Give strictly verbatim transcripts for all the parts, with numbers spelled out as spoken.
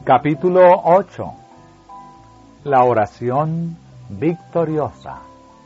Capítulo ocho. La oración victoriosa.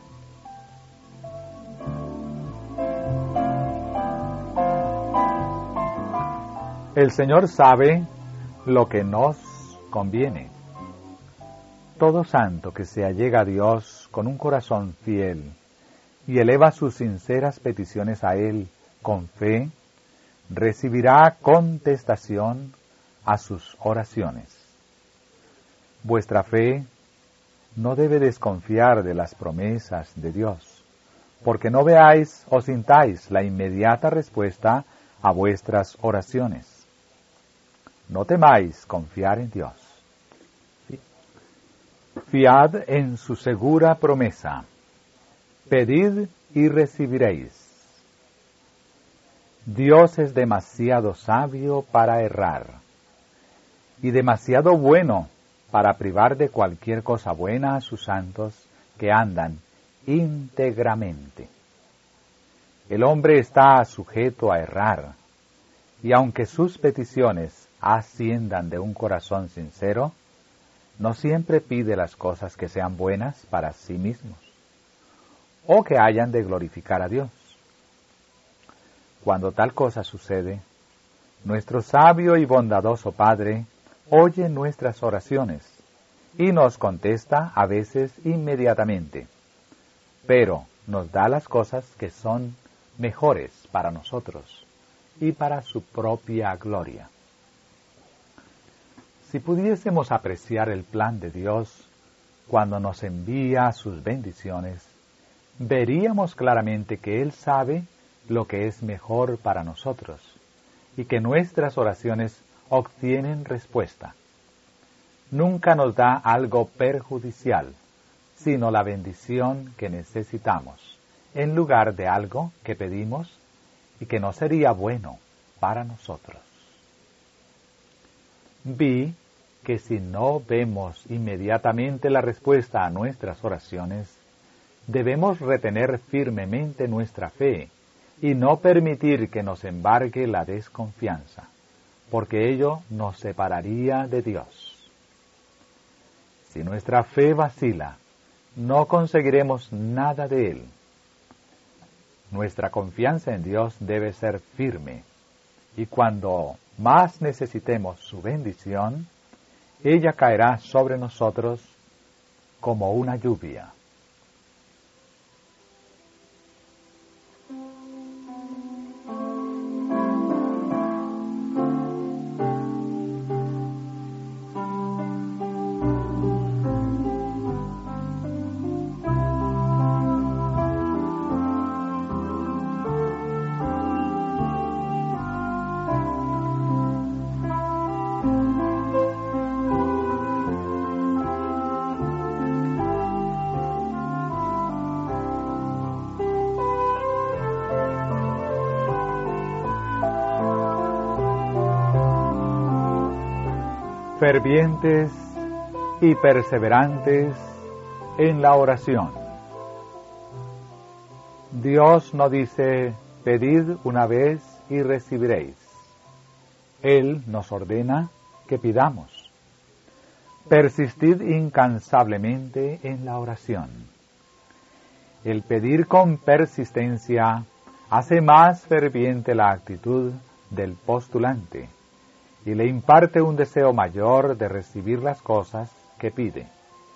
El Señor sabe lo que nos conviene. Todo santo que se allega a Dios con un corazón fiel y eleva sus sinceras peticiones a Él con fe, recibirá contestación a sus oraciones. Vuestra fe no debe desconfiar de las promesas de Dios, porque no veáis o sintáis la inmediata respuesta a vuestras oraciones. No temáis confiar en Dios. Fiad en su segura promesa. Pedid y recibiréis. Dios es demasiado sabio para errar y demasiado bueno para privar de cualquier cosa buena a sus santos que andan íntegramente. El hombre está sujeto a errar, y aunque sus peticiones asciendan de un corazón sincero, no siempre pide las cosas que sean buenas para sí mismos, o que hayan de glorificar a Dios. Cuando tal cosa sucede, nuestro sabio y bondadoso Padre oye nuestras oraciones y nos contesta a veces inmediatamente, pero nos da las cosas que son mejores para nosotros y para su propia gloria. Si pudiésemos apreciar el plan de Dios cuando nos envía sus bendiciones, veríamos claramente que Él sabe lo que es mejor para nosotros y que nuestras oraciones obtienen respuesta. Nunca nos da algo perjudicial, sino la bendición que necesitamos, en lugar de algo que pedimos y que no sería bueno para nosotros. Vi que si no vemos inmediatamente la respuesta a nuestras oraciones, debemos retener firmemente nuestra fe y no permitir que nos embargue la desconfianza, porque ello nos separaría de Dios. Si nuestra fe vacila, no conseguiremos nada de Él. Nuestra confianza en Dios debe ser firme, y cuando más necesitemos su bendición, ella caerá sobre nosotros como una lluvia. Fervientes y perseverantes en la oración. Dios no dice, pedid una vez y recibiréis. Él nos ordena que pidamos. Persistid incansablemente en la oración. El pedir con persistencia hace más ferviente la actitud del postulante y le imparte un deseo mayor de recibir las cosas que pide.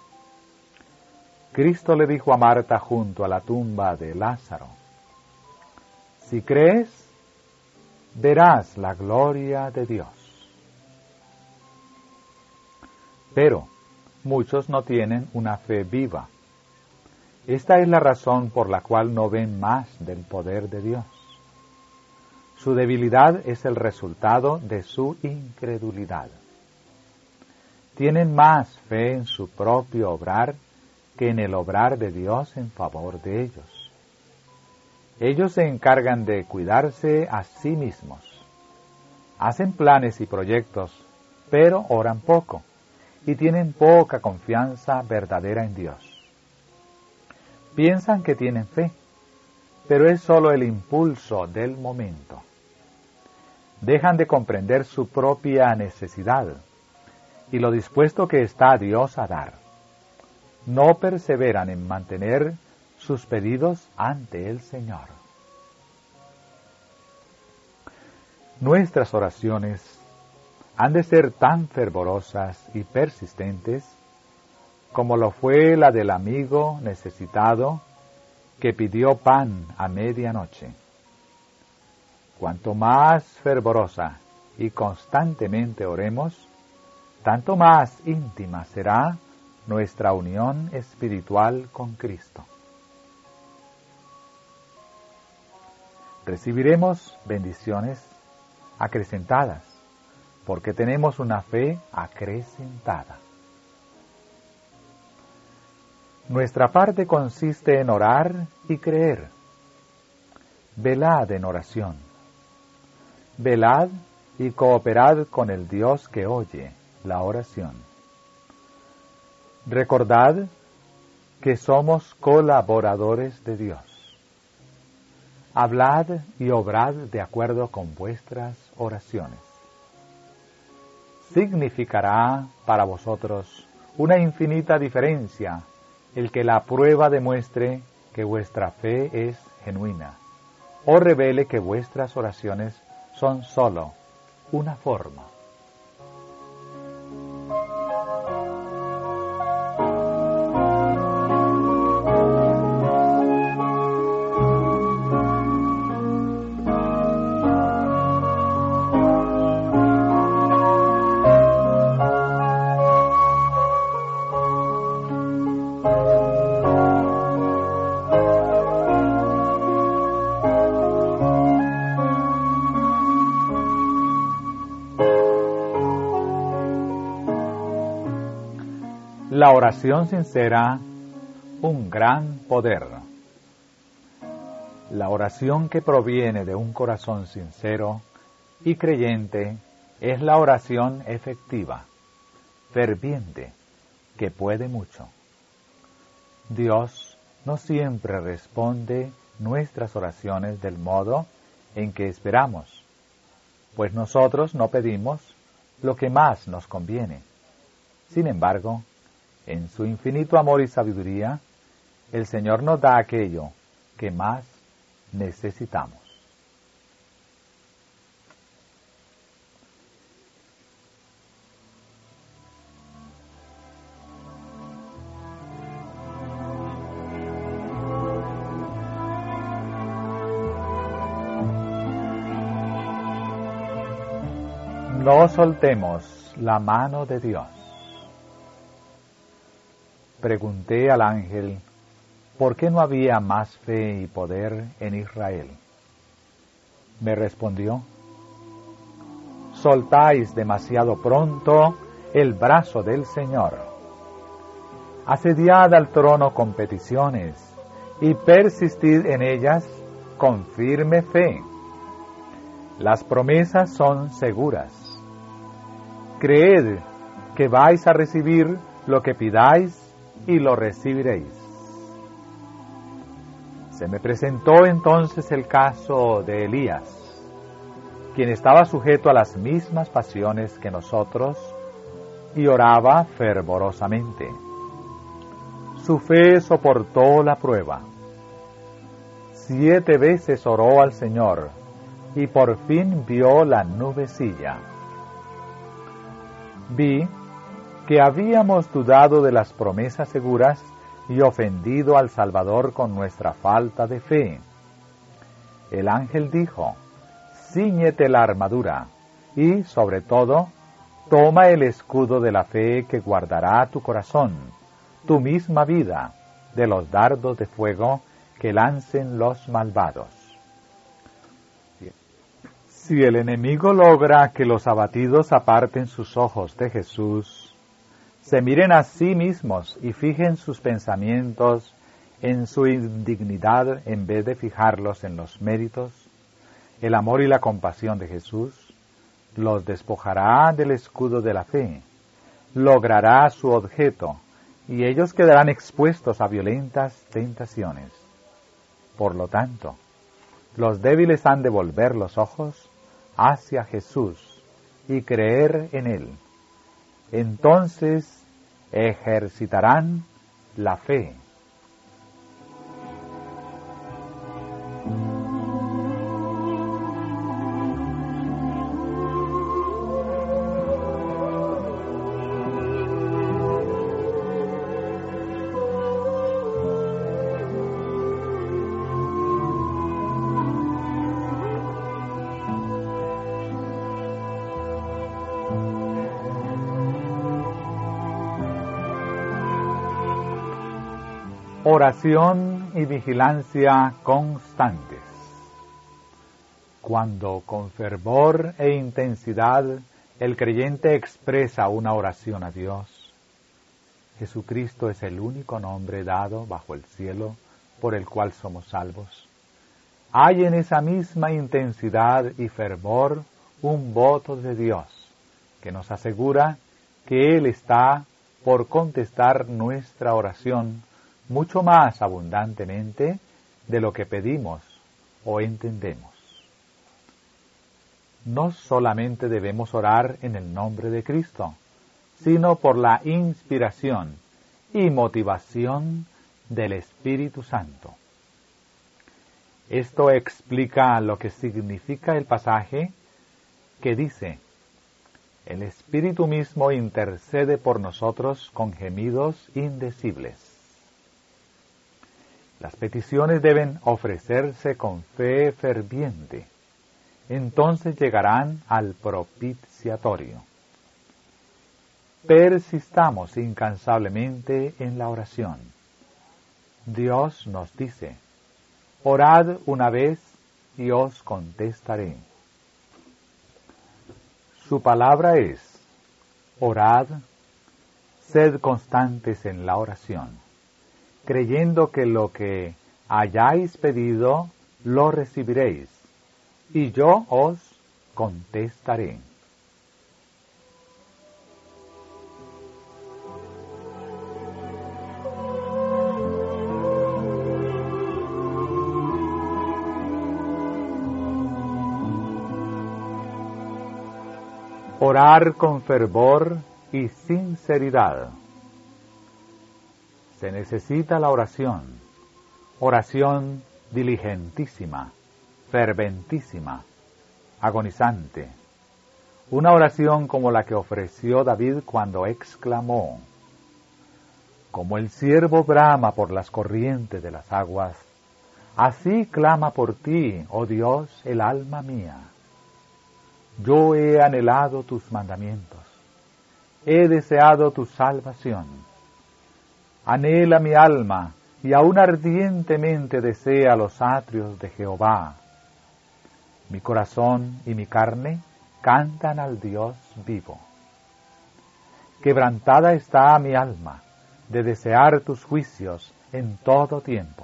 Cristo le dijo a Marta junto a la tumba de Lázaro, si crees, verás la gloria de Dios. Pero muchos no tienen una fe viva. Esta es la razón por la cual no ven más del poder de Dios. Su debilidad es el resultado de su incredulidad. Tienen más fe en su propio obrar que en el obrar de Dios en favor de ellos. Ellos se encargan de cuidarse a sí mismos. Hacen planes y proyectos, pero oran poco y tienen poca confianza verdadera en Dios. Piensan que tienen fe, pero es solo el impulso del momento. Dejan de comprender su propia necesidad y lo dispuesto que está Dios a dar. No perseveran en mantener sus pedidos ante el Señor. Nuestras oraciones han de ser tan fervorosas y persistentes como lo fue la del amigo necesitado que pidió pan a medianoche. Cuanto más fervorosa y constantemente oremos, tanto más íntima será nuestra unión espiritual con Cristo. Recibiremos bendiciones acrecentadas, porque tenemos una fe acrecentada. Nuestra parte consiste en orar y creer. Velad en oración. Velad y cooperad con el Dios que oye la oración. Recordad que somos colaboradores de Dios. Hablad y obrad de acuerdo con vuestras oraciones. Significará para vosotros una infinita diferencia el que la prueba demuestre que vuestra fe es genuina, o revele que vuestras oraciones son sólo una forma. La oración sincera, un gran poder. La oración que proviene de un corazón sincero y creyente es la oración efectiva, ferviente, que puede mucho. Dios no siempre responde nuestras oraciones del modo en que esperamos, pues nosotros no pedimos lo que más nos conviene. Sin embargo, en su infinito amor y sabiduría, el Señor nos da aquello que más necesitamos. No soltemos la mano de Dios. Pregunté al ángel, ¿por qué no había más fe y poder en Israel? Me respondió, soltáis demasiado pronto el brazo del Señor. Asediad al trono con peticiones y persistid en ellas con firme fe. Las promesas son seguras. Creed que vais a recibir lo que pidáis y lo recibiréis. Se me presentó entonces el caso de Elías, quien estaba sujeto a las mismas pasiones que nosotros y oraba fervorosamente. Su fe soportó la prueba. Siete veces oró al Señor y por fin vio la nubecilla. Vi que habíamos dudado de las promesas seguras y ofendido al Salvador con nuestra falta de fe. El ángel dijo, cíñete la armadura y, sobre todo, toma el escudo de la fe que guardará tu corazón, tu misma vida, de los dardos de fuego que lancen los malvados. Si el enemigo logra que los abatidos aparten sus ojos de Jesús, se miren a sí mismos y fijen sus pensamientos en su indignidad en vez de fijarlos en los méritos, el amor y la compasión de Jesús, los despojará del escudo de la fe, logrará su objeto, y ellos quedarán expuestos a violentas tentaciones. Por lo tanto, los débiles han de volver los ojos hacia Jesús y creer en Él. entonces ejercitarán la fe. Oración y vigilancia constantes. Cuando con fervor e intensidad el creyente expresa una oración a Dios, Jesucristo es el único nombre dado bajo el cielo por el cual somos salvos. Hay en esa misma intensidad y fervor un voto de Dios que nos asegura que Él está por contestar nuestra oración mucho más abundantemente de lo que pedimos o entendemos. No solamente debemos orar en el nombre de Cristo, sino por la inspiración y motivación del Espíritu Santo. Esto explica lo que significa el pasaje que dice: el Espíritu mismo intercede por nosotros con gemidos indecibles. Las peticiones deben ofrecerse con fe ferviente. Entonces llegarán al propiciatorio. Persistamos incansablemente en la oración. Dios nos dice: orad una vez y os contestaré. Su palabra es: orad, sed constantes en la oración, creyendo que lo que hayáis pedido lo recibiréis, y yo os contestaré. Orar con fervor y sinceridad. Se necesita la oración, oración diligentísima, ferventísima, agonizante. Una oración como la que ofreció David cuando exclamó: como el ciervo brama por las corrientes de las aguas, así clama por ti, oh Dios, el alma mía. Yo he anhelado tus mandamientos, he deseado tu salvación. Anhela mi alma, y aún ardientemente desea los atrios de Jehová. Mi corazón y mi carne cantan al Dios vivo. Quebrantada está mi alma de desear tus juicios en todo tiempo.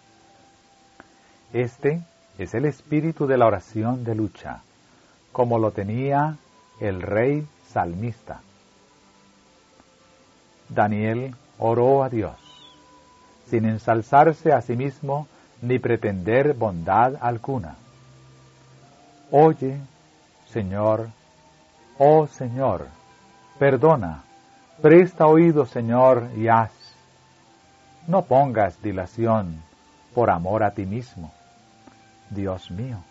Este es el espíritu de la oración de lucha, como lo tenía el rey salmista. Daniel oró a Dios, sin ensalzarse a sí mismo ni pretender bondad alguna. Oye, Señor, oh Señor, perdona, presta oído, Señor, y haz. No pongas dilación por amor a ti mismo, Dios mío.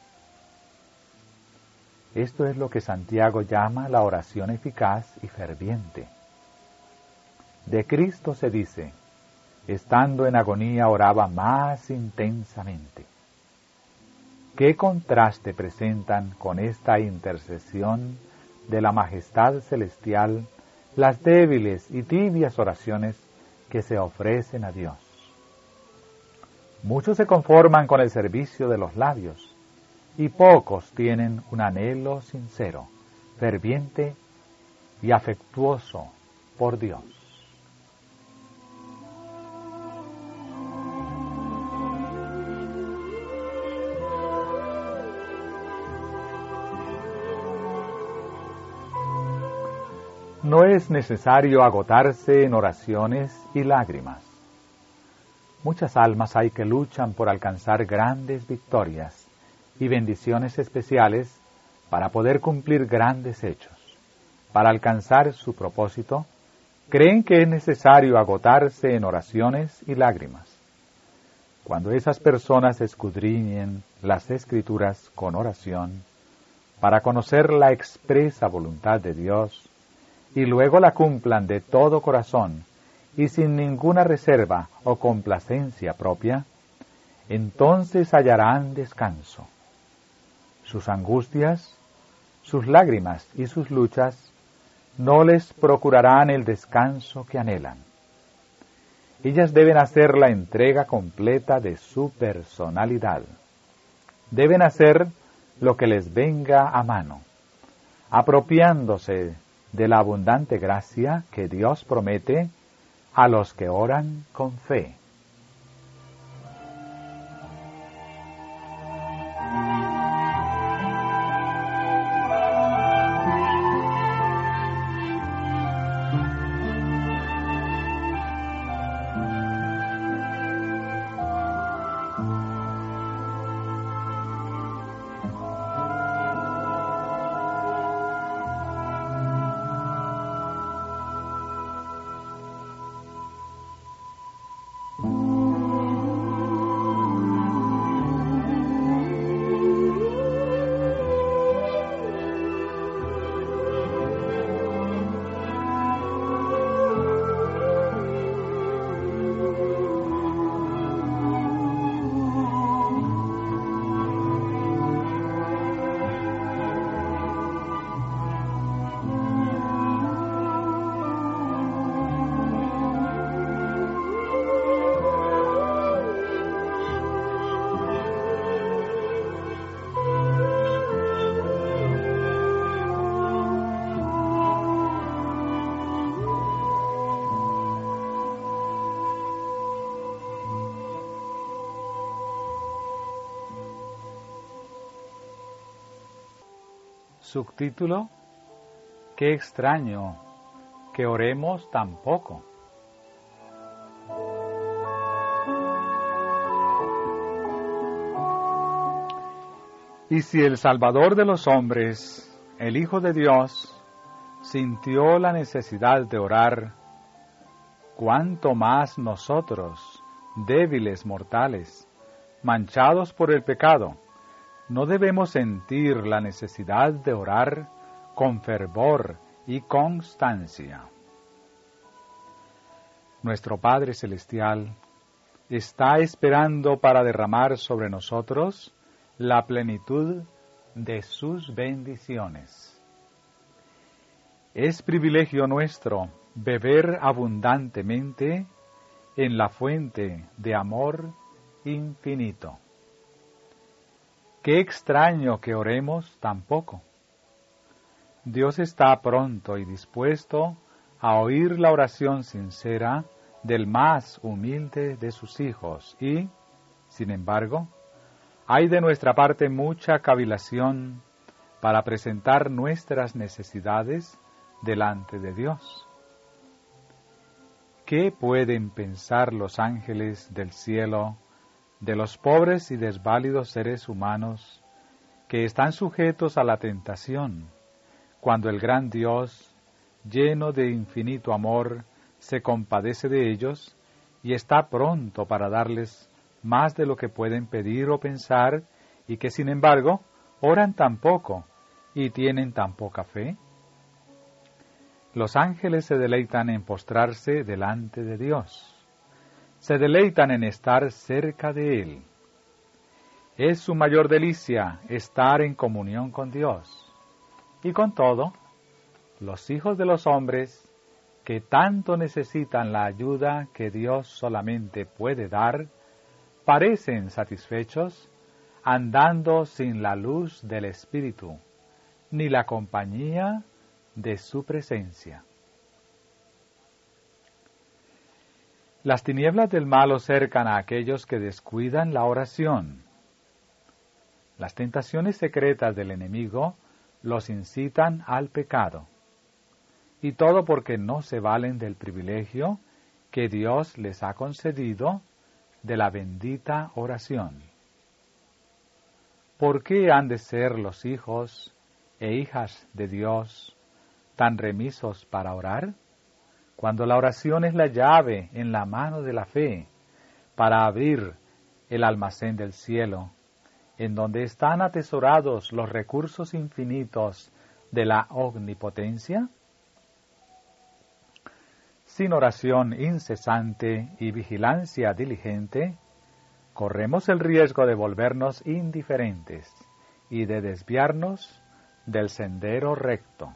Esto es lo que Santiago llama la oración eficaz y ferviente. De Cristo se dice: estando en agonía oraba más intensamente. ¿Qué contraste presentan con esta intercesión de la majestad celestial las débiles y tibias oraciones que se ofrecen a Dios? Muchos se conforman con el servicio de los labios, y pocos tienen un anhelo sincero, ferviente y afectuoso por Dios. No es necesario agotarse en oraciones y lágrimas. Muchas almas hay que luchan por alcanzar grandes victorias y bendiciones especiales para poder cumplir grandes hechos. para alcanzar su propósito, creen que es necesario agotarse en oraciones y lágrimas. Cuando esas personas escudriñen las Escrituras con oración, para conocer la expresa voluntad de Dios, y luego la cumplan de todo corazón y sin ninguna reserva o complacencia propia, entonces hallarán descanso. Sus angustias, sus lágrimas y sus luchas no les procurarán el descanso que anhelan. Ellas deben hacer la entrega completa de su personalidad. Deben hacer lo que les venga a mano, apropiándose de la abundante gracia que Dios promete a los que oran con fe. Subtítulo: Qué extraño que oremos tan poco. Y si el Salvador de los hombres, el Hijo de Dios, sintió la necesidad de orar, ¿cuánto más nosotros, débiles mortales, manchados por el pecado, no debemos sentir la necesidad de orar con fervor y constancia? Nuestro Padre Celestial está esperando para derramar sobre nosotros la plenitud de sus bendiciones. Es privilegio nuestro beber abundantemente en la fuente de amor infinito. Qué extraño que oremos tan poco. Dios está pronto y dispuesto a oír la oración sincera del más humilde de sus hijos y, sin embargo, hay de nuestra parte mucha cavilación para presentar nuestras necesidades delante de Dios. ¿Qué pueden pensar los ángeles del cielo de los pobres y desválidos seres humanos que están sujetos a la tentación, cuando el gran Dios, lleno de infinito amor, se compadece de ellos y está pronto para darles más de lo que pueden pedir o pensar, y que sin embargo oran tan poco y tienen tan poca fe? Los ángeles se deleitan en postrarse delante de Dios. Se deleitan en estar cerca de Él. Es su mayor delicia estar en comunión con Dios. Y con todo, los hijos de los hombres, que tanto necesitan la ayuda que Dios solamente puede dar, parecen satisfechos, andando sin la luz del Espíritu, ni la compañía de su presencia. Las tinieblas del mal cercan a aquellos que descuidan la oración. Las tentaciones secretas del enemigo los incitan al pecado. Y todo porque no se valen del privilegio que Dios les ha concedido de la bendita oración. ¿Por qué han de ser los hijos e hijas de Dios tan remisos para orar? Cuando la oración es la llave en la mano de la fe para abrir el almacén del cielo, en donde están atesorados los recursos infinitos de la omnipotencia. Sin oración incesante y vigilancia diligente, corremos el riesgo de volvernos indiferentes y de desviarnos del sendero recto.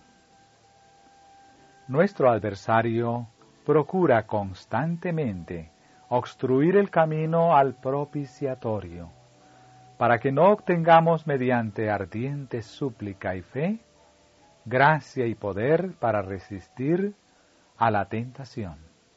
Nuestro adversario procura constantemente obstruir el camino al propiciatorio, para que no obtengamos mediante ardiente súplica y fe, gracia y poder para resistir a la tentación.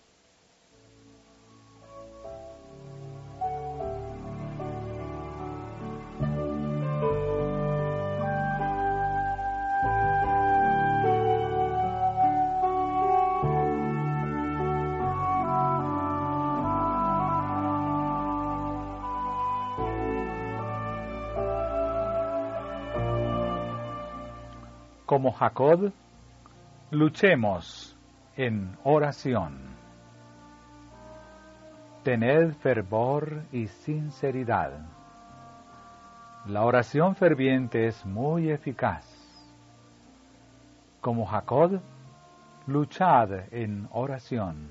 Como Jacob, luchemos en oración. Tened fervor y sinceridad. La oración ferviente es muy eficaz. Como Jacob, luchad en oración.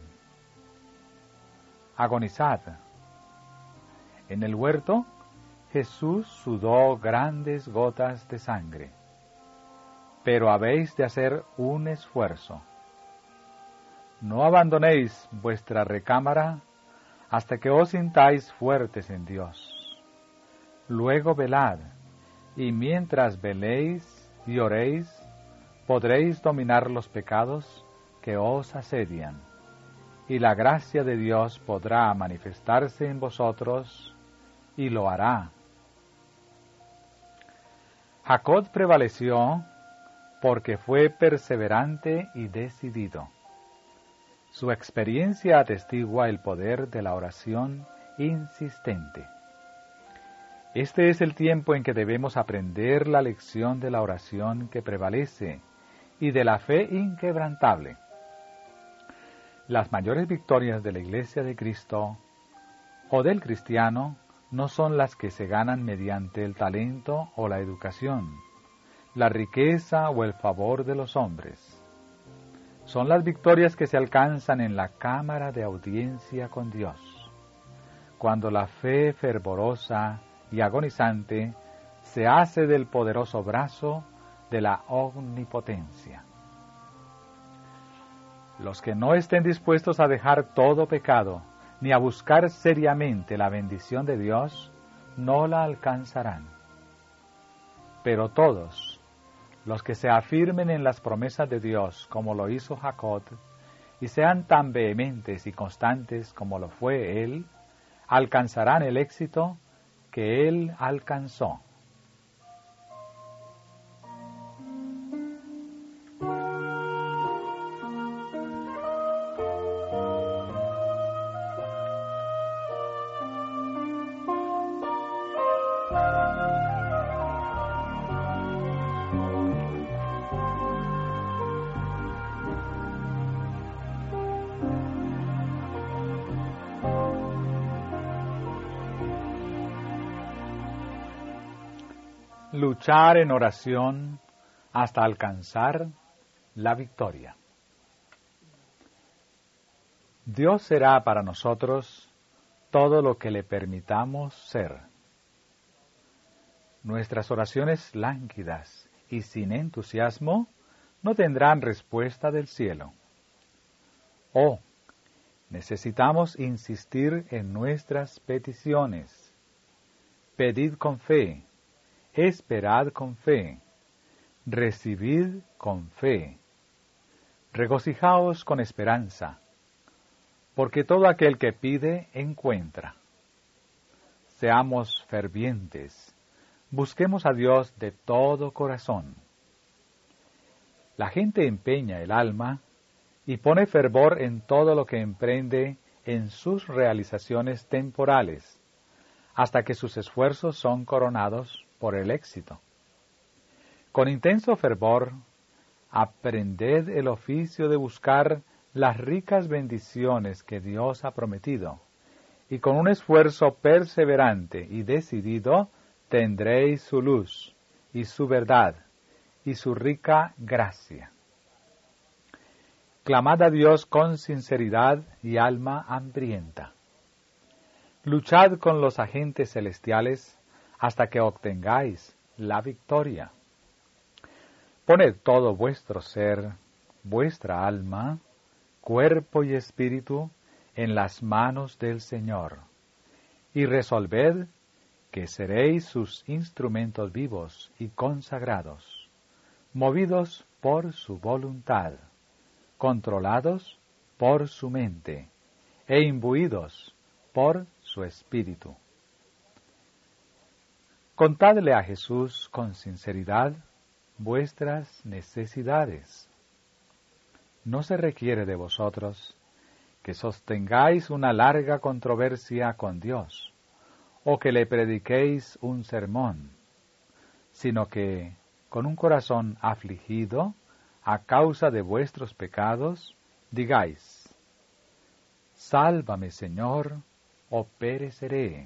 Agonizad. En el huerto, Jesús sudó grandes gotas de sangre. Pero habéis de hacer un esfuerzo. No abandonéis vuestra recámara hasta que os sintáis fuertes en Dios. Luego velad, y mientras veléis y oréis, podréis dominar los pecados que os asedian, y la gracia de Dios podrá manifestarse en vosotros, y lo hará. Jacob prevaleció porque fue perseverante y decidido. Su experiencia atestigua el poder de la oración insistente. Este es el tiempo en que debemos aprender la lección de la oración que prevalece y de la fe inquebrantable. Las mayores victorias de la Iglesia de Cristo o del cristiano no son las que se ganan mediante el talento o la educación, la riqueza o el favor de los hombres. Son las victorias que se alcanzan en la cámara de audiencia con Dios, cuando la fe fervorosa y agonizante se hace del poderoso brazo de la omnipotencia. Los que no estén dispuestos a dejar todo pecado, ni a buscar seriamente la bendición de Dios, no la alcanzarán. Pero todos, los que se afirmen en las promesas de Dios, como lo hizo Jacob, y sean tan vehementes y constantes como lo fue él, alcanzarán el éxito que él alcanzó. Luchar en oración hasta alcanzar la victoria. Dios será para nosotros todo lo que le permitamos ser. Nuestras oraciones lánguidas y sin entusiasmo no tendrán respuesta del cielo. Oh, necesitamos insistir en nuestras peticiones. Pedid con fe. Esperad con fe, recibid con fe, regocijaos con esperanza, porque todo aquel que pide, encuentra. Seamos fervientes, busquemos a Dios de todo corazón. La gente empeña el alma y pone fervor en todo lo que emprende en sus realizaciones temporales, hasta que sus esfuerzos son coronados por el éxito. Con intenso fervor, aprended el oficio de buscar las ricas bendiciones que Dios ha prometido, y con un esfuerzo perseverante y decidido tendréis su luz, y su verdad, y su rica gracia. Clamad a Dios con sinceridad y alma hambrienta. Luchad con los agentes celestiales hasta que obtengáis la victoria. Poned todo vuestro ser, vuestra alma, cuerpo y espíritu en las manos del Señor, y resolved que seréis sus instrumentos vivos y consagrados, movidos por su voluntad, controlados por su mente e imbuidos por su espíritu. Contadle a Jesús con sinceridad vuestras necesidades. No se requiere de vosotros que sostengáis una larga controversia con Dios, o que le prediquéis un sermón, sino que, con un corazón afligido, a causa de vuestros pecados, digáis: Sálvame, Señor, o pereceré.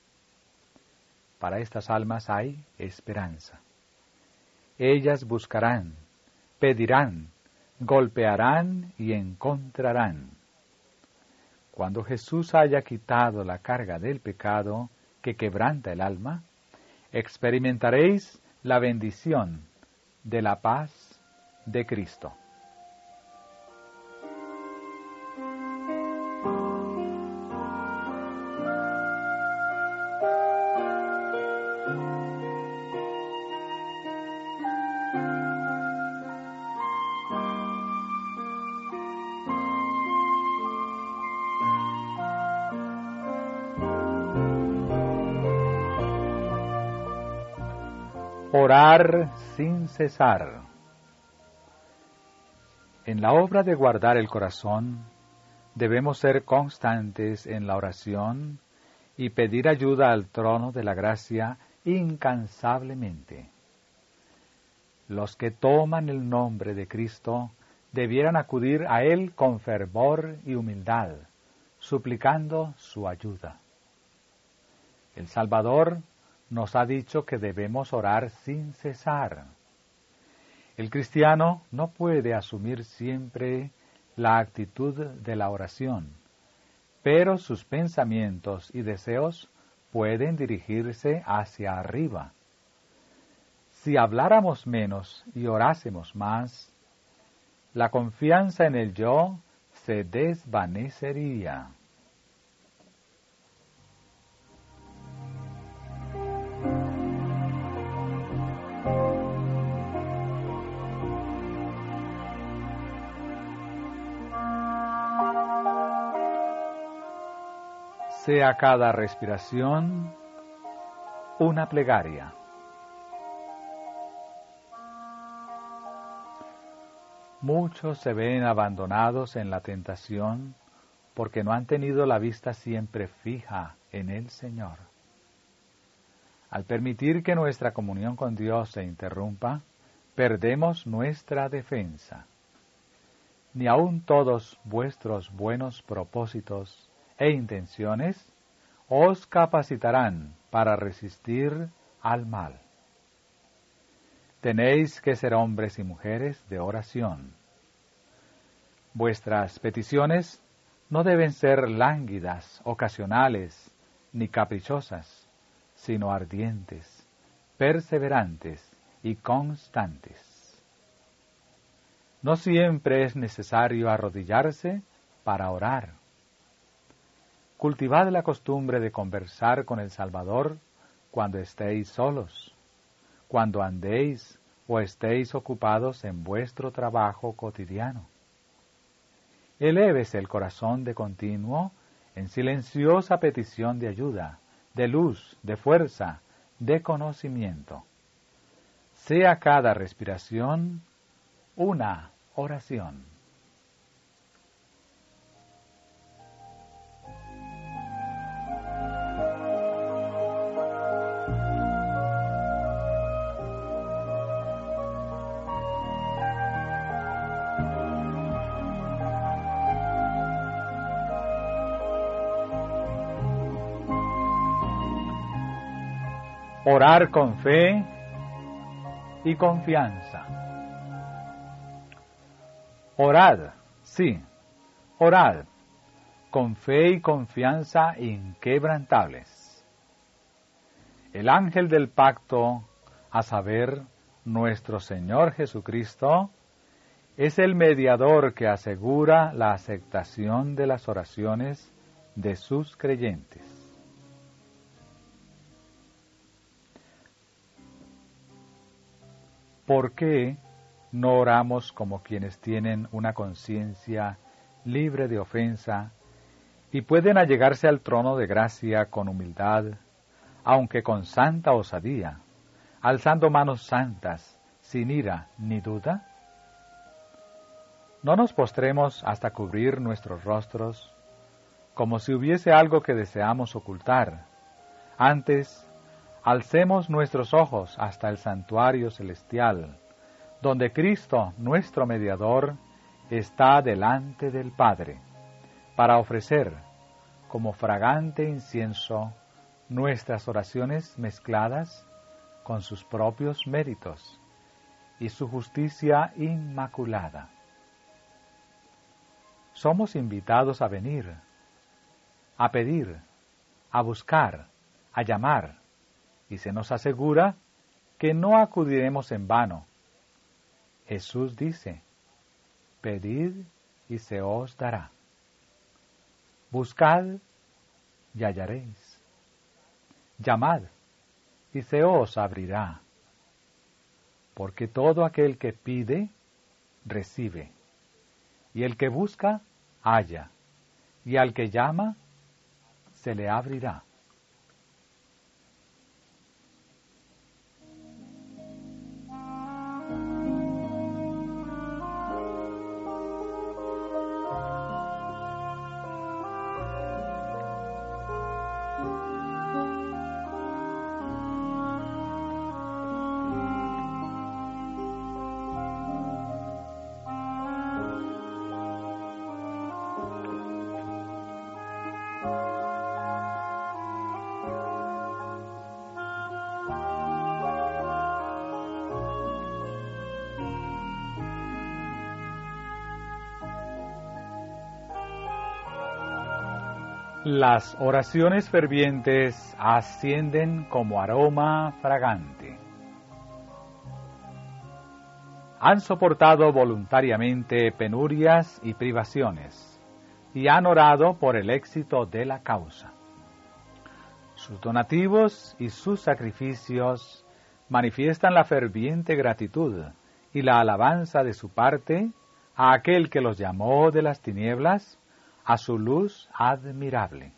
Para estas almas hay esperanza. Ellas buscarán, pedirán, golpearán y encontrarán. Cuando Jesús haya quitado la carga del pecado que quebranta el alma, experimentaréis la bendición de la paz de Cristo. Orar sin cesar. En la obra de guardar el corazón, debemos ser constantes en la oración y pedir ayuda al trono de la gracia incansablemente. Los que toman el nombre de Cristo debieran acudir a Él con fervor y humildad, suplicando su ayuda. El Salvador nos ha dicho que debemos orar sin cesar. El cristiano no puede asumir siempre la actitud de la oración, pero sus pensamientos y deseos pueden dirigirse hacia arriba. Si habláramos menos y orásemos más, la confianza en el yo se desvanecería. Sea cada respiración una plegaria. Muchos se ven abandonados en la tentación porque no han tenido la vista siempre fija en el Señor. Al permitir que nuestra comunión con Dios se interrumpa, perdemos nuestra defensa. Ni aun todos vuestros buenos propósitos e intenciones os capacitarán para resistir al mal. Tenéis que ser hombres y mujeres de oración. Vuestras peticiones no deben ser lánguidas, ocasionales, ni caprichosas, sino ardientes, perseverantes y constantes. No siempre es necesario arrodillarse para orar. Cultivad la costumbre de conversar con el Salvador cuando estéis solos, cuando andéis o estéis ocupados en vuestro trabajo cotidiano. Elévese el corazón de continuo en silenciosa petición de ayuda, de luz, de fuerza, de conocimiento. Sea cada respiración una oración. Orar con fe y confianza. Orad, sí, orad, con fe y confianza inquebrantables. El ángel del pacto, a saber, nuestro Señor Jesucristo, es el mediador que asegura la aceptación de las oraciones de sus creyentes. ¿Por qué no oramos como quienes tienen una conciencia libre de ofensa y pueden allegarse al trono de gracia con humildad, aunque con santa osadía, alzando manos santas, sin ira ni duda? No nos postremos hasta cubrir nuestros rostros, como si hubiese algo que deseamos ocultar. Antes, alcemos nuestros ojos hasta el santuario celestial, donde Cristo, nuestro mediador, está delante del Padre, para ofrecer, como fragante incienso, nuestras oraciones mezcladas con sus propios méritos y su justicia inmaculada. Somos invitados a venir, a pedir, a buscar, a llamar, y se nos asegura que no acudiremos en vano. Jesús dice, pedid y se os dará. Buscad y hallaréis. Llamad y se os abrirá. Porque todo aquel que pide, recibe. Y el que busca, halla. Y al que llama, se le abrirá. Las oraciones fervientes ascienden como aroma fragante. Han soportado voluntariamente penurias y privaciones, y han orado por el éxito de la causa. Sus donativos y sus sacrificios manifiestan la ferviente gratitud y la alabanza de su parte a aquel que los llamó de las tinieblas a su luz admirable.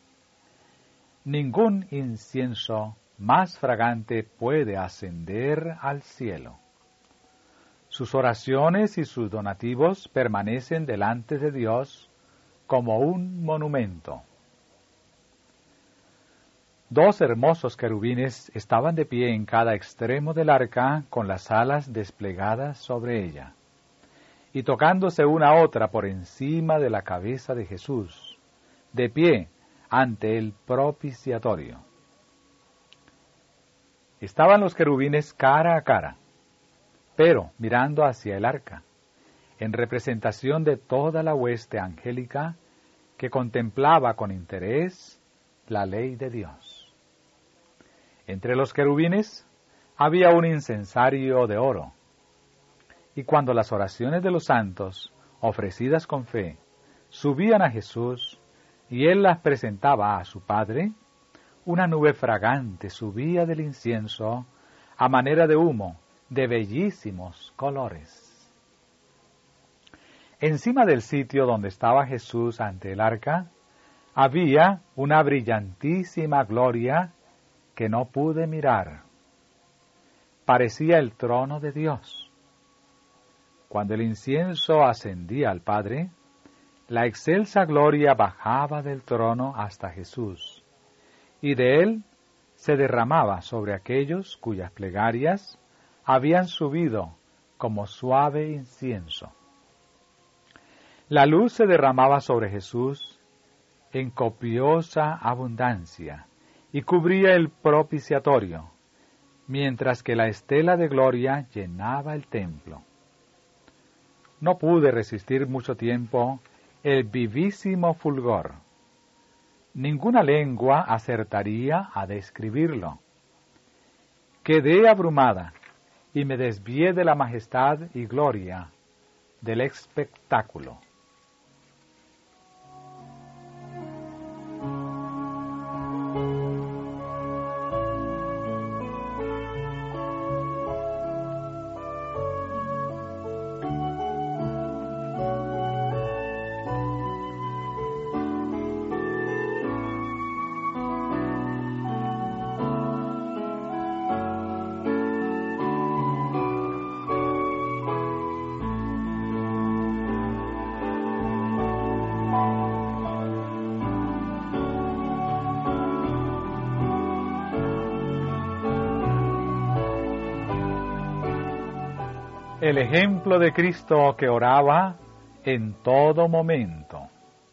Ningún incienso más fragante puede ascender al cielo. Sus oraciones y sus donativos permanecen delante de Dios como un monumento. Dos hermosos querubines estaban de pie en cada extremo del arca con las alas desplegadas sobre ella, y tocándose una a otra por encima de la cabeza de Jesús, de pie ante el propiciatorio. Estaban los querubines cara a cara, pero mirando hacia el arca, en representación de toda la hueste angélica que contemplaba con interés la ley de Dios. Entre los querubines había un incensario de oro, y cuando las oraciones de los santos, ofrecidas con fe, subían a Jesús y él las presentaba a su Padre, una nube fragante subía del incienso a manera de humo de bellísimos colores. Encima del sitio donde estaba Jesús ante el arca, había una brillantísima gloria que no pude mirar. Parecía el trono de Dios. Cuando el incienso ascendía al Padre, la excelsa gloria bajaba del trono hasta Jesús, y de él se derramaba sobre aquellos cuyas plegarias habían subido como suave incienso. La luz se derramaba sobre Jesús en copiosa abundancia y cubría el propiciatorio, mientras que la estela de gloria llenaba el templo. No pude resistir mucho tiempo el vivísimo fulgor. Ninguna lengua acertaría a describirlo. Quedé abrumada y me desvié de la majestad y gloria del espectáculo. El ejemplo de Cristo que oraba en todo momento.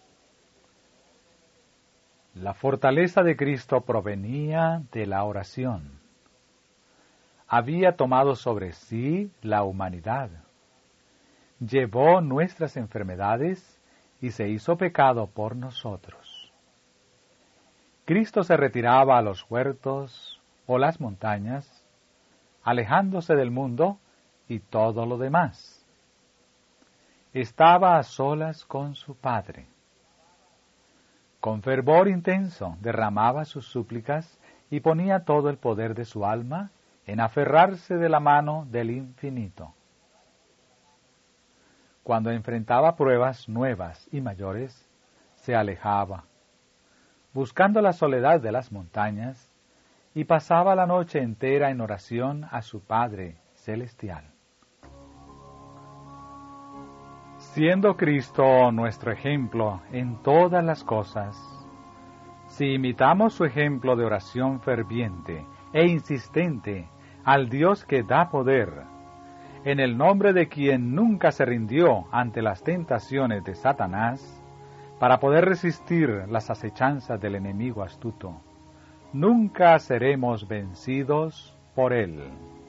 La fortaleza de Cristo provenía de la oración. Había tomado sobre sí la humanidad. Llevó nuestras enfermedades y se hizo pecado por nosotros. Cristo se retiraba a los huertos o las montañas, alejándose del mundo y todo lo demás. Estaba a solas con su Padre. Con fervor intenso derramaba sus súplicas y ponía todo el poder de su alma en aferrarse de la mano del infinito. Cuando enfrentaba pruebas nuevas y mayores, se alejaba, buscando la soledad de las montañas, y pasaba la noche entera en oración a su Padre celestial. Siendo Cristo nuestro ejemplo en todas las cosas, si imitamos su ejemplo de oración ferviente e insistente al Dios que da poder, en el nombre de quien nunca se rindió ante las tentaciones de Satanás, para poder resistir las acechanzas del enemigo astuto, nunca seremos vencidos por él.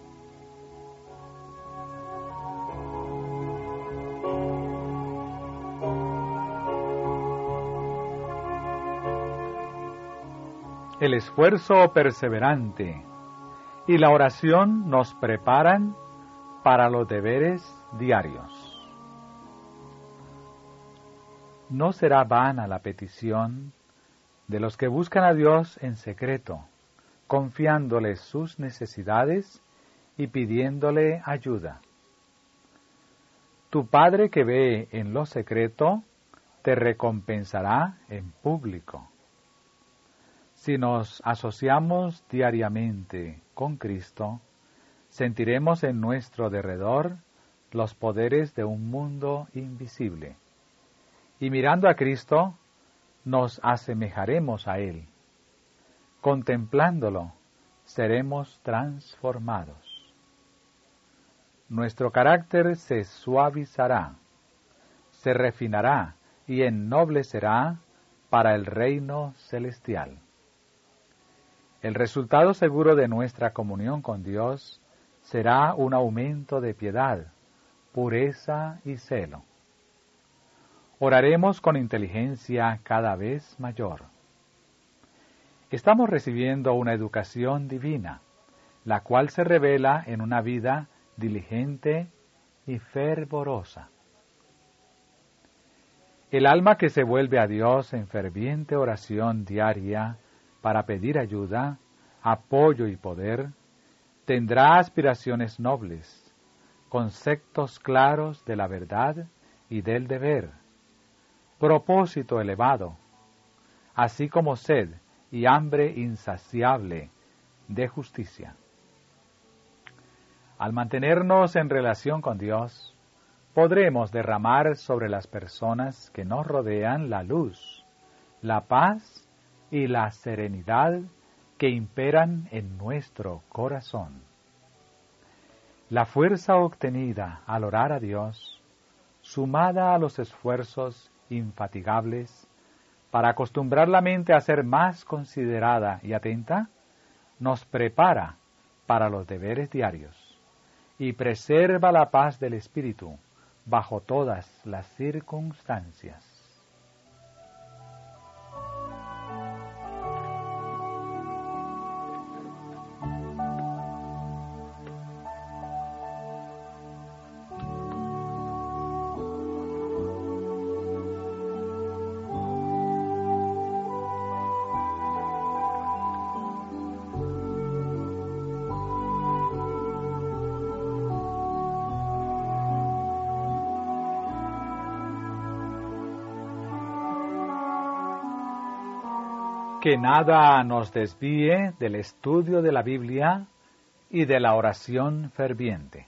El esfuerzo perseverante y la oración nos preparan para los deberes diarios. No será vana la petición de los que buscan a Dios en secreto, confiándole sus necesidades y pidiéndole ayuda. Tu Padre que ve en lo secreto, te recompensará en público. Si nos asociamos diariamente con Cristo, sentiremos en nuestro derredor los poderes de un mundo invisible. Y mirando a Cristo, nos asemejaremos a Él. Contemplándolo, seremos transformados. Nuestro carácter se suavizará, se refinará y ennoblecerá para el reino celestial. El resultado seguro de nuestra comunión con Dios será un aumento de piedad, pureza y celo. Oraremos con inteligencia cada vez mayor. Estamos recibiendo una educación divina, la cual se revela en una vida diligente y fervorosa. El alma que se vuelve a Dios en ferviente oración diaria para pedir ayuda, apoyo y poder, tendrá aspiraciones nobles, conceptos claros de la verdad y del deber, propósito elevado, así como sed y hambre insaciable de justicia. Al mantenernos en relación con Dios, podremos derramar sobre las personas que nos rodean la luz, la paz y la serenidad que imperan en nuestro corazón. La fuerza obtenida al orar a Dios, sumada a los esfuerzos infatigables para acostumbrar la mente a ser más considerada y atenta, nos prepara para los deberes diarios y preserva la paz del espíritu bajo todas las circunstancias. Que nada nos desvíe del estudio de la Biblia y de la oración ferviente.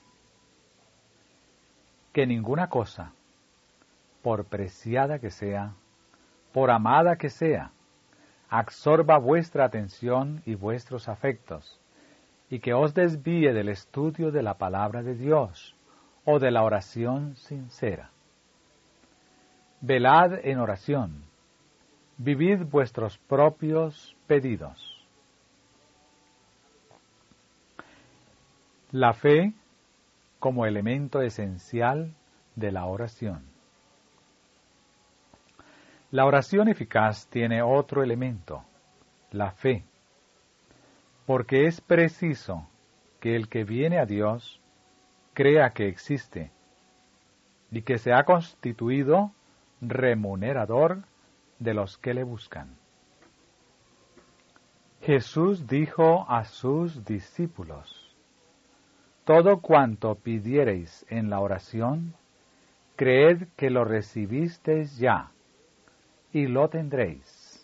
Que ninguna cosa, por preciada que sea, por amada que sea, absorba vuestra atención y vuestros afectos, y que os desvíe del estudio de la palabra de Dios o de la oración sincera. Velad en oración. Vivid vuestros propios pedidos. La fe como elemento esencial de la oración. La oración eficaz tiene otro elemento, la fe, porque es preciso que el que viene a Dios crea que existe y que se ha constituido remunerador de los que le buscan. Jesús dijo a sus discípulos: todo cuanto pidiereis en la oración, creed que lo recibisteis ya, y lo tendréis.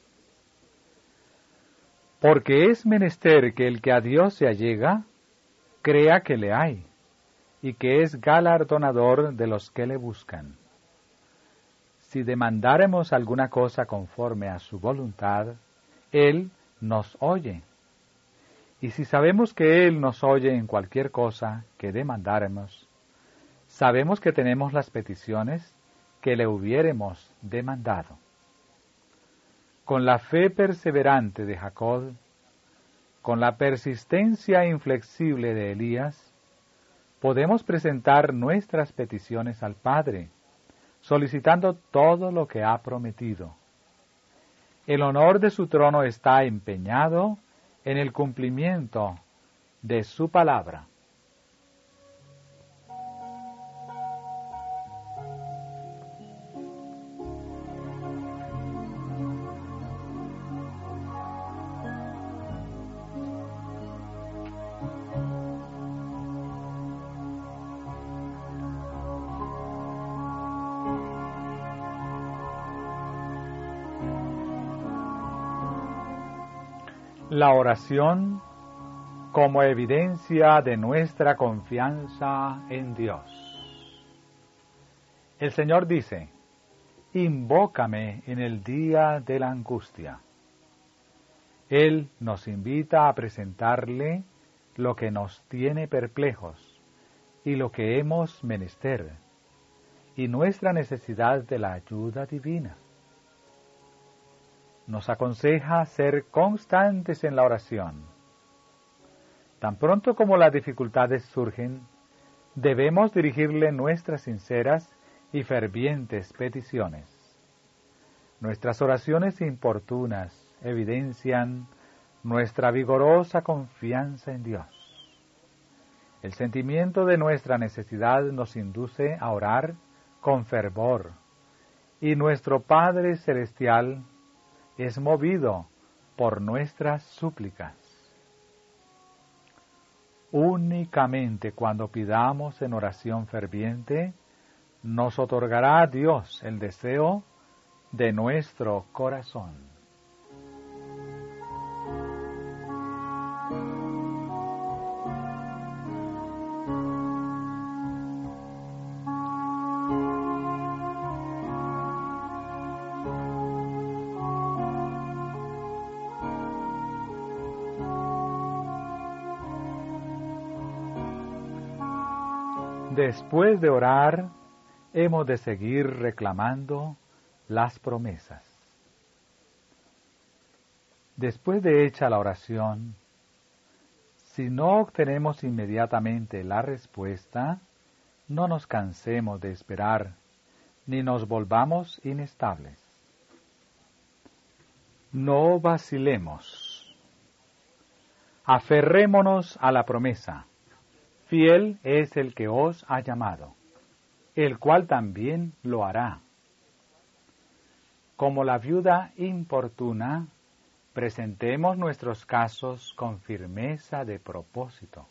Porque es menester que el que a Dios se allega, crea que le hay, y que es galardonador de los que le buscan. Si demandáremos alguna cosa conforme a su voluntad, Él nos oye. Y si sabemos que Él nos oye en cualquier cosa que demandáremos, sabemos que tenemos las peticiones que le hubiéremos demandado. Con la fe perseverante de Jacob, con la persistencia inflexible de Elías, podemos presentar nuestras peticiones al Padre, solicitando todo lo que ha prometido. El honor de su trono está empeñado en el cumplimiento de su palabra. La oración como evidencia de nuestra confianza en Dios. El Señor dice: invócame en el día de la angustia. Él nos invita a presentarle lo que nos tiene perplejos y lo que hemos menester, y nuestra necesidad de la ayuda divina. Nos aconseja ser constantes en la oración. Tan pronto como las dificultades surgen, debemos dirigirle nuestras sinceras y fervientes peticiones. Nuestras oraciones importunas evidencian nuestra vigorosa confianza en Dios. El sentimiento de nuestra necesidad nos induce a orar con fervor, y nuestro Padre Celestial es movido por nuestras súplicas. Únicamente cuando pidamos en oración ferviente, nos otorgará Dios el deseo de nuestro corazón. Después de orar, hemos de seguir reclamando las promesas. Después de hecha la oración, Si no obtenemos inmediatamente la respuesta, no nos cansemos de esperar, ni nos volvamos inestables. No vacilemos. Aferrémonos a la promesa. Fiel es el que os ha llamado, el cual también lo hará. Como la viuda importuna, presentemos nuestros casos con firmeza de propósito.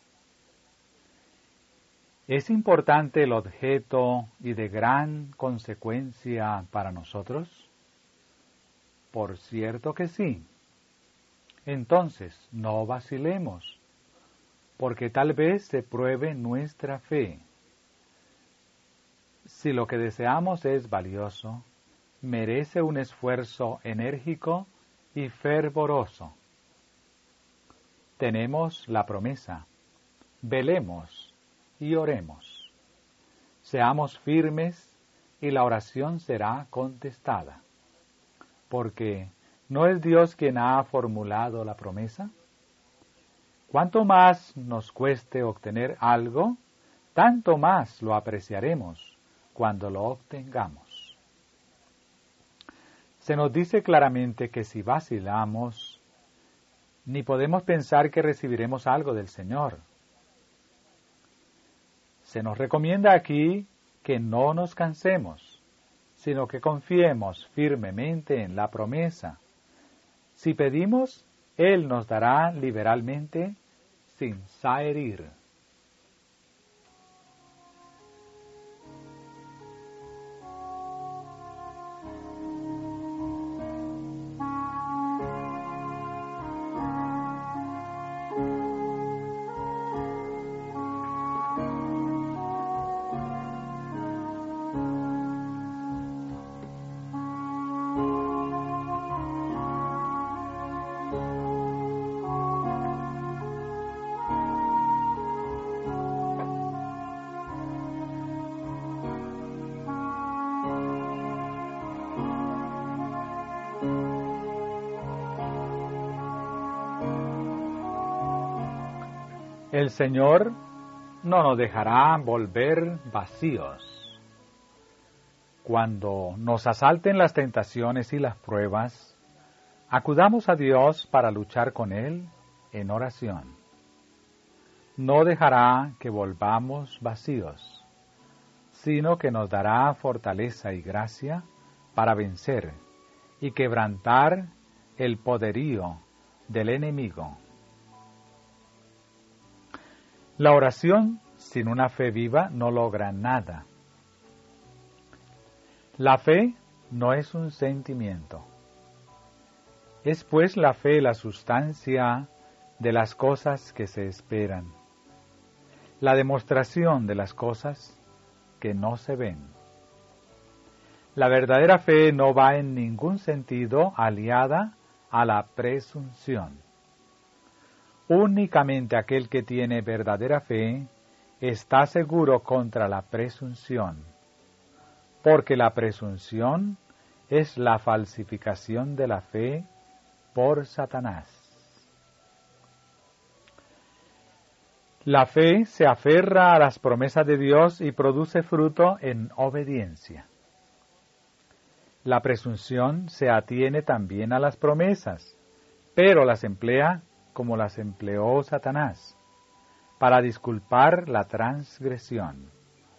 ¿Es importante el objeto y de gran consecuencia para nosotros? Por cierto que sí. Entonces, no vacilemos, porque tal vez se pruebe nuestra fe. Si lo que deseamos es valioso, merece un esfuerzo enérgico y fervoroso. Tenemos la promesa. Velemos y oremos. Seamos firmes y la oración será contestada. Porque ¿no es Dios quien ha formulado la promesa? Cuanto más nos cueste obtener algo, tanto más lo apreciaremos cuando lo obtengamos. Se nos dice claramente que si vacilamos, ni podemos pensar que recibiremos algo del Señor. Se nos recomienda aquí que no nos cansemos, sino que confiemos firmemente en la promesa. Si pedimos, Él nos dará liberalmente sin zaherir. El Señor no nos dejará volver vacíos. Cuando nos asalten las tentaciones y las pruebas, acudamos a Dios para luchar con Él en oración. No dejará que volvamos vacíos, sino que nos dará fortaleza y gracia para vencer y quebrantar el poderío del enemigo. La oración sin una fe viva no logra nada. La fe no es un sentimiento. Es pues la fe la sustancia de las cosas que se esperan, la demostración de las cosas que no se ven. La verdadera fe no va en ningún sentido aliada a la presunción. Únicamente aquel que tiene verdadera fe está seguro contra la presunción, porque la presunción es la falsificación de la fe por Satanás. La fe se aferra a las promesas de Dios y produce fruto en obediencia. La presunción se atiene también a las promesas, pero las emplea como las empleó Satanás, para disculpar la transgresión.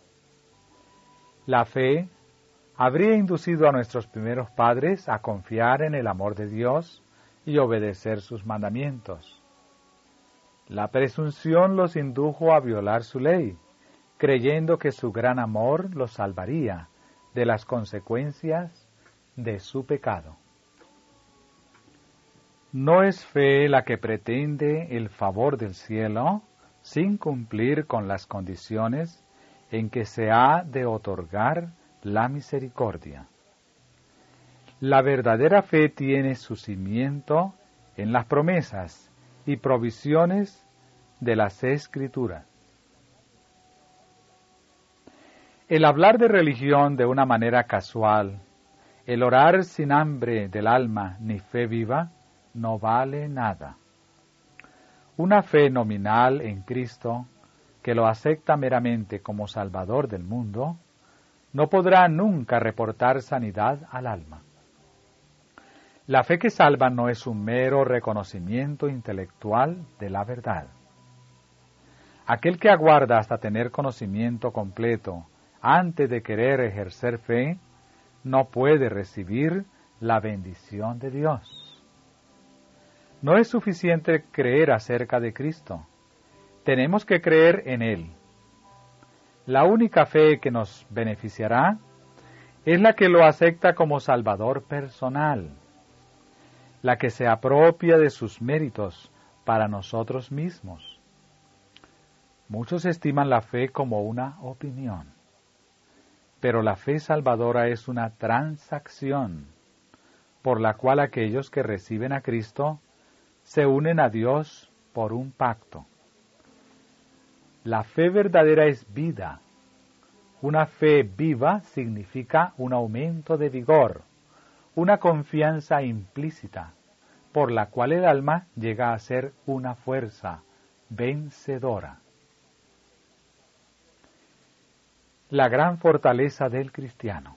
La fe habría inducido a nuestros primeros padres a confiar en el amor de Dios y obedecer sus mandamientos. La presunción los indujo a violar su ley, creyendo que su gran amor los salvaría de las consecuencias de su pecado. No es fe la que pretende el favor del cielo sin cumplir con las condiciones en que se ha de otorgar la misericordia. La verdadera fe tiene su cimiento en las promesas y provisiones de las Escrituras. El hablar de religión de una manera casual, el orar sin hambre del alma ni fe viva, no vale nada. Una fe nominal en Cristo, que lo acepta meramente como Salvador del mundo, no podrá nunca reportar sanidad al alma. La fe que salva no es un mero reconocimiento intelectual de la verdad. Aquel que aguarda hasta tener conocimiento completo antes de querer ejercer fe, no puede recibir la bendición de Dios. No es suficiente creer acerca de Cristo. Tenemos que creer en Él. La única fe que nos beneficiará es la que lo acepta como Salvador personal, la que se apropia de sus méritos para nosotros mismos. Muchos estiman la fe como una opinión, pero la fe salvadora es una transacción por la cual aquellos que reciben a Cristo se unen a Dios por un pacto. La fe verdadera es vida. Una fe viva significa un aumento de vigor, una confianza implícita, por la cual el alma llega a ser una fuerza vencedora. La gran fortaleza del cristiano.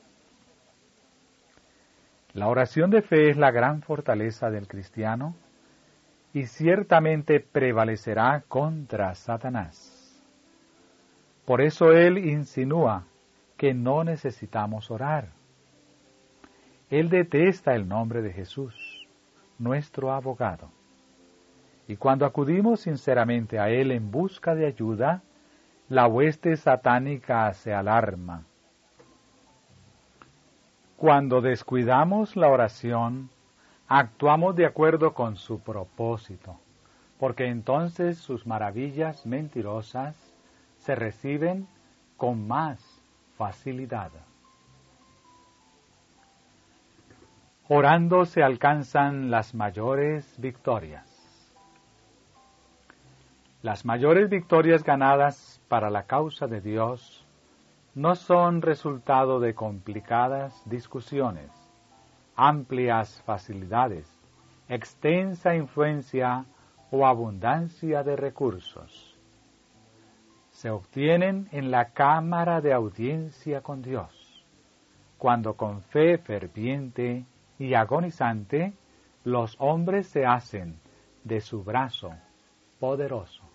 La oración de fe es la gran fortaleza del cristiano y ciertamente prevalecerá contra Satanás. Por eso él insinúa que no necesitamos orar. Él detesta el nombre de Jesús, nuestro abogado. Y cuando acudimos sinceramente a Él en busca de ayuda, la hueste satánica se alarma. Cuando descuidamos la oración, actuamos de acuerdo con su propósito, porque entonces sus maravillas mentirosas se reciben con más facilidad. Orando se alcanzan las mayores victorias. Las mayores victorias ganadas para la causa de Dios no son resultado de complicadas discusiones, amplias facilidades, extensa influencia o abundancia de recursos. Se obtienen en la cámara de audiencia con Dios, cuando con fe ferviente y agonizante los hombres se hacen de su brazo poderoso.